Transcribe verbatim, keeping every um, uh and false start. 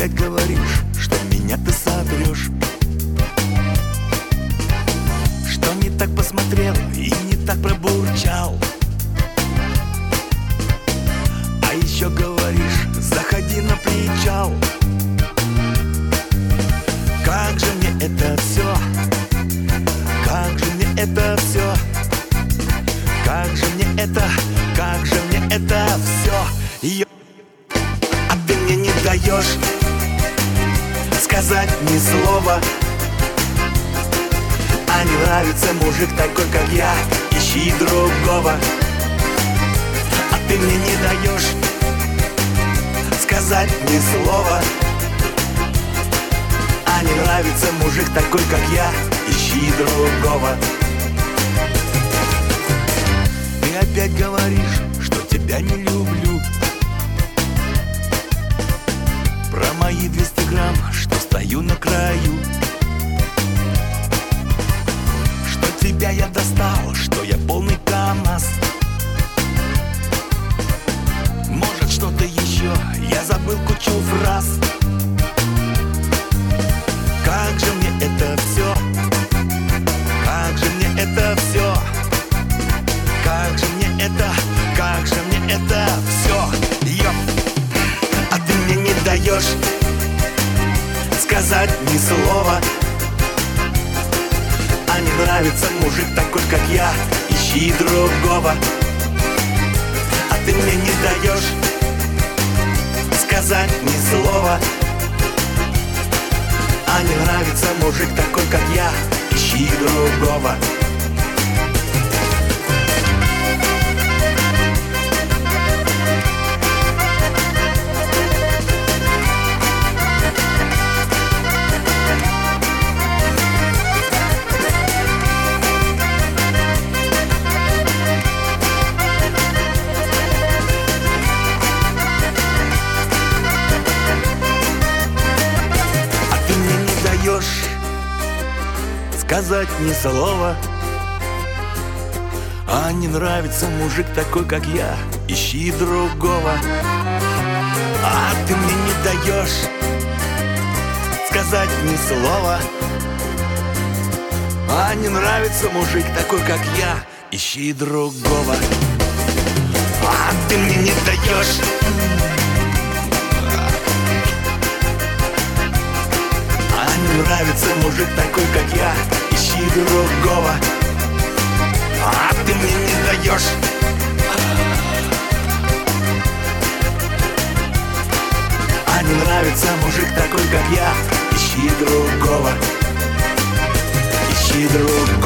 опять говоришь, что меня ты сотрешь, что не так посмотрел и не так пробурчал. А еще говоришь, заходи на причал. Как же мне это все, как же мне это все, как же мне это, как же мне это все. А ты мне не даешь сказать ни слова. А не нравится мужик такой, как я, ищи другого. А ты мне не даешь сказать ни слова. А не нравится мужик такой, как я, ищи другого. Ты опять говоришь, что тебя не люблю. Про мои двести грамм, что стою на краю, что тебя я достал, что я полный КамАЗ. Может, что-то еще, я забыл кучу фраз. Как же мне это все, как же мне это все, как же мне это, как же мне это все. Йоп. А ты мне не даешь сказать ни слова. А не нравится мужик такой, как я, ищи другого. А ты мне не даешь сказать ни слова. А не нравится мужик такой, как я, ищи другого. Сказать ни слова. А не нравится мужик такой, как я, ищи другого. А ты мне не даешь сказать ни слова. А не нравится мужик такой, как я, ищи другого. А ты мне не даешь не нравится мужик такой, как я, ищи другого. А ты мне не даешь А не нравится мужик такой, как я, ищи другого. Ищи другого.